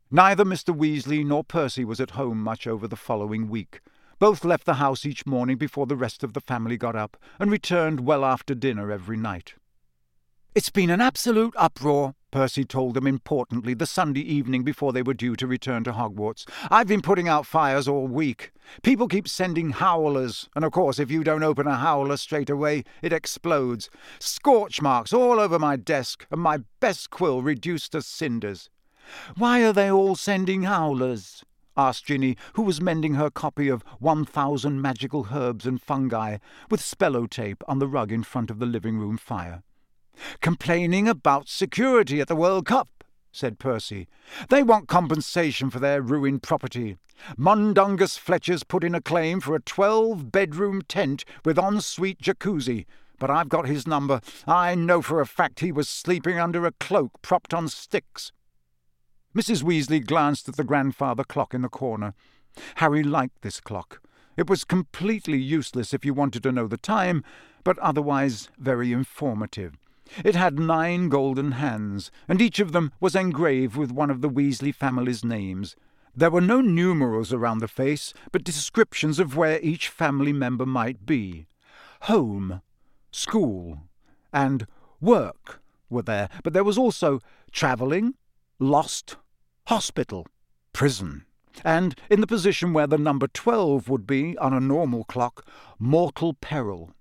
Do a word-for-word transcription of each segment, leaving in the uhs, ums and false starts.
Neither Mister Weasley nor Percy was at home much over the following week. Both left the house each morning before the rest of the family got up, and returned well after dinner every night. "It's been an absolute uproar," Percy told them importantly the Sunday evening before they were due to return to Hogwarts. "I've been putting out fires all week. People keep sending howlers, and of course if you don't open a howler straight away, it explodes. Scorch marks all over my desk, and my best quill reduced to cinders." "Why are they all sending howlers?" asked Ginny, who was mending her copy of One Thousand Magical Herbs and Fungi with spello tape on the rug in front of the living-room fire. "Complaining about security at the World Cup," said Percy. "They want compensation for their ruined property. Mundungus Fletcher's put in a claim for a twelve-bedroom tent with ensuite jacuzzi, but I've got his number. I know for a fact he was sleeping under a cloak propped on sticks." Missus Weasley glanced at the grandfather clock in the corner. Harry liked this clock. It was completely useless if you wanted to know the time, but otherwise very informative. It had nine golden hands, and each of them was engraved with one of the Weasley family's names. There were no numerals around the face, but descriptions of where each family member might be. Home, school, and work were there, but there was also travelling, lost, hospital, prison, and, in the position where the number twelve would be on a normal clock, mortal peril.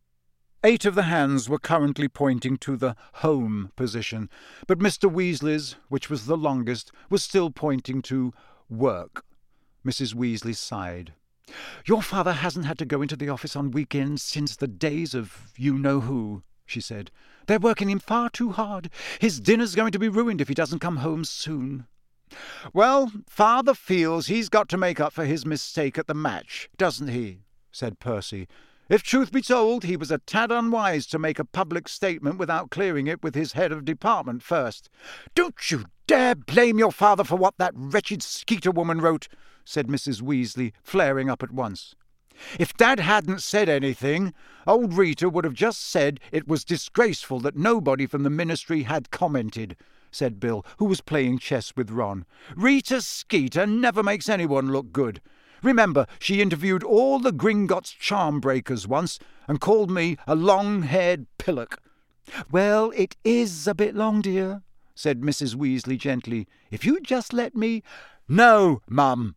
Eight of the hands were currently pointing to the home position, but Mister Weasley's, which was the longest, was still pointing to work. Missus Weasley sighed. "Your father hasn't had to go into the office on weekends since the days of you-know-who," she said. "They're working him far too hard. His dinner's going to be ruined if he doesn't come home soon." "Well, father feels he's got to make up for his mistake at the match, doesn't he?" said Percy. "If truth be told, he was a tad unwise to make a public statement without clearing it with his head of department first." "Don't you dare blame your father for what that wretched Skeeter woman wrote," said Missus Weasley, flaring up at once. "If Dad hadn't said anything, old Rita would have just said it was disgraceful that nobody from the ministry had commented," said Bill, who was playing chess with Ron. "Rita Skeeter never makes anyone look good. Remember, she interviewed all the Gringotts charm breakers once and called me a long-haired pillock." "Well, it is a bit long, dear," said Missus Weasley gently. "If you just let me—" "No, Mum."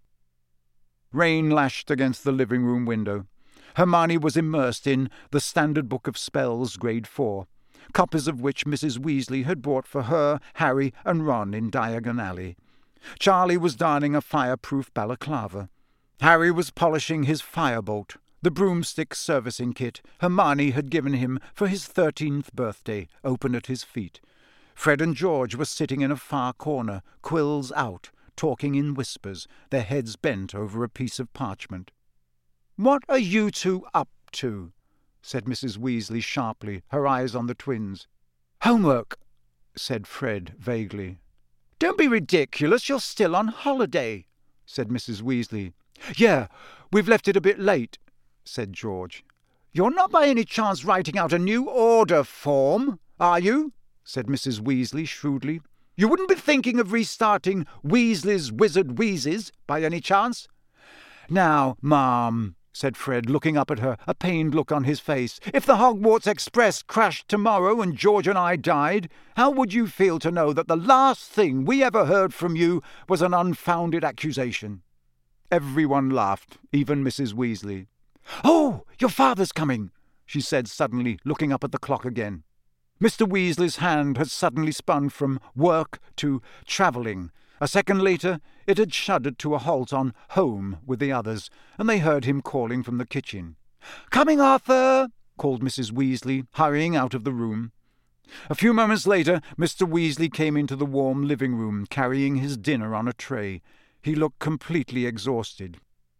Rain lashed against the living-room window. Hermione was immersed in the Standard Book of Spells, Grade Four, copies of which Missus Weasley had bought for her, Harry, and Ron in Diagon Alley. Charlie was darning a fireproof balaclava. Harry was polishing his firebolt, the broomstick servicing kit Hermione had given him for his thirteenth birthday, open at his feet. Fred and George were sitting in a far corner, quills out, talking in whispers, their heads bent over a piece of parchment. "What are you two up to?" said Missus Weasley sharply, her eyes on the twins. "Homework," said Fred vaguely. "Don't be ridiculous, you're still on holiday," said Missus Weasley. "Yeah, we've left it a bit late," said George. "You're not by any chance writing out a new order form, are you?" said Missus Weasley shrewdly. "You wouldn't be thinking of restarting Weasley's Wizard Wheezes, by any chance?" "Now, Ma'am," said Fred, looking up at her, a pained look on his face, "if the Hogwarts Express crashed tomorrow and George and I died, how would you feel to know that the last thing we ever heard from you was an unfounded accusation?" Everyone laughed, even Missus Weasley. "Oh, your father's coming," she said suddenly, looking up at the clock again. Mister Weasley's hand had suddenly spun from work to travelling. A second later, it had shuddered to a halt on home with the others, and they heard him calling from the kitchen. "Coming, Arthur!" called Missus Weasley, hurrying out of the room. A few moments later, Mister Weasley came into the warm living-room, carrying his dinner on a tray. He looked completely exhausted.